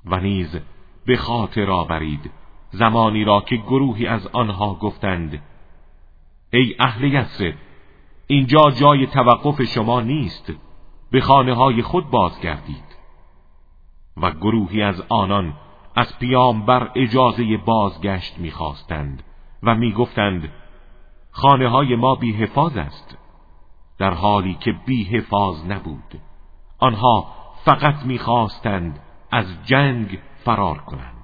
و نیز به خاطر آورید زمانی را که گروهی از آنها گفتند ای اهل یثرب، اینجا جای توقف شما نیست، به خانه‌های خود بازگردید. و گروهی از آنان از پیامبر اجازه بازگشت می‌خواستند و می‌گفتند خانه‌های ما بی حفاظ است، در حالی که بی حفاظ نبود. آنها فقط می‌خواستند از جنگ فرار کنند.